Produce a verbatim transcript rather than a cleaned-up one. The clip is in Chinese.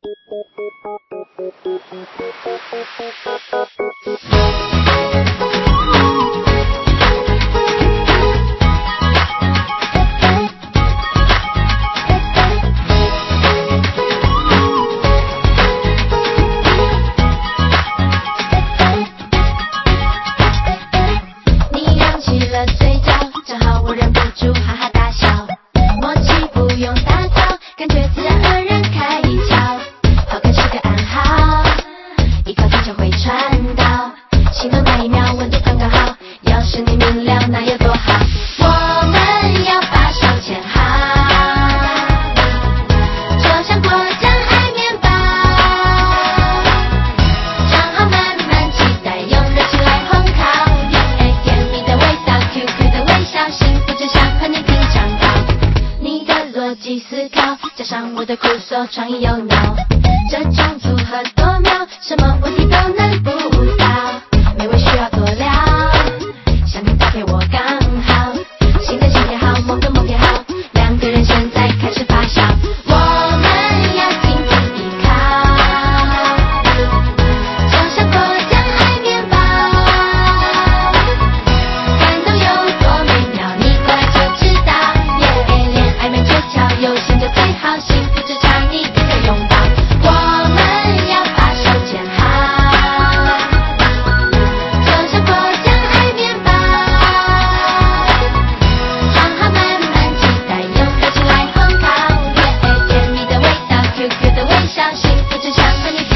你扬起了嘴角，正好我忍不住哈哈大笑，默契不用打造，感觉自然而然开窍。抛开是个暗号，一靠近就会传到，心动那一秒温度刚刚好，要是你明了那有多好。我们要把手牵好，就像果酱爱面包，装好满满期待，用热情来烘烤。耶，甜蜜的味道 ，Q Q 的微笑，幸福只想和你品尝到。你的逻辑思考，加上我的酷手创意有脑，这种组合多妙，什么问题都难不倒。美味需要佐料，香甜搭配我刚好，心跟心贴好，梦跟梦贴好，两个人现在开始发酵。我们要紧紧依靠，就像果酱爱面包，感动有多美妙，你过来就知道。耶，恋爱没诀窍，有心就最好，幸福只差你一个拥抱。我们要把手牵好，就像果酱爱面包，装好满满期待，用热情来烘烤。耶，甜蜜的味道 ，Q Q 的微笑，幸福只想和你。